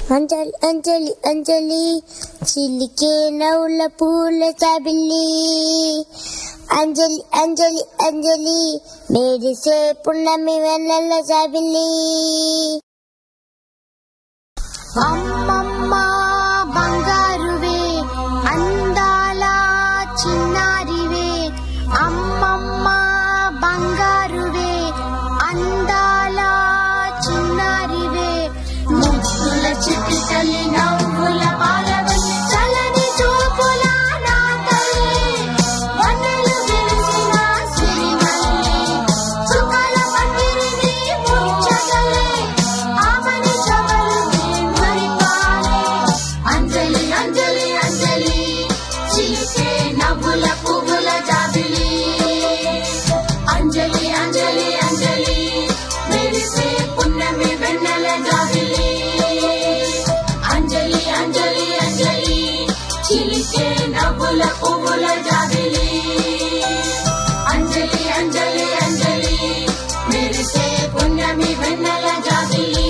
అంజలి అంజలి అంజలి చిలికే నవ్వుల పూల జాబిల్లి అంజలి అంజలి అంజలి మెరిసే పున్నమి వెన్నెల జాబిల్లి. అమ్మమ్మ బంగారువే అందాల చిన్నారివే, అమ్మమ్మ బంగారువే అందాల చిన్నారివే, ముద్దుల చిట్టి తల్లి నవ్వుల పాలవల్లి చలని చూపుల నా తల్లి, వన్నెలు విరిసిన సిరిమల్లి చుక్కల పందిరిని ముచ్చగలే ఆమని చవలుని మురిపాలే. అంజలి అంజలి అంజలి చిలికే నవ్వుల పువ్వుల జాబిలి, అంజలి అంజలి అంజలి మెరిసే పున్నమి వెన్నెల జాబిలి, అంజలి అంజలి అంజలి చిలికే నవ్వుల పువ్వుల జాబిలి, అంజలి అంజలి అంజలి మెరిసే పున్నమి వెన్నెల జాబిలి.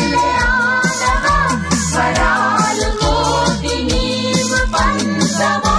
Sama